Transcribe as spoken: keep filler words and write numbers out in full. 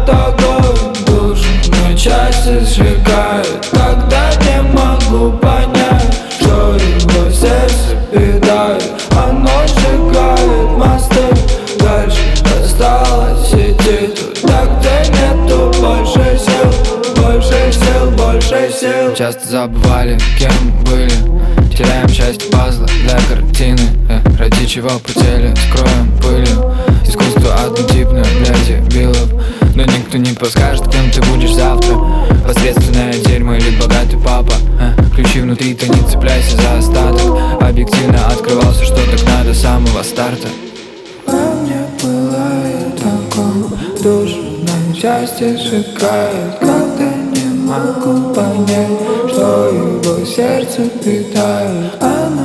пылает огонь, душу на части сжигает. Когда не могу понять, что его сердце питает. Оно сжигает мосты, дальше осталось идти туда, где нету больше сил. Больше сил, больше сил. Часто забывали, кем были, теряем часть пазла для картины, э, ради чего потели, скроем пылью. Искусство однотипное для дебилов, но никто не подскажет, кем ты будешь завтра. Посредственное дерьмо или богатый папа, э, ключи внутри, ты не цепляйся за остаток. Объективно открывался, что так надо с самого старта. Во мне пылает огонь, душу на части сжигает. Когда не могу понять, что его сердце питает. Оно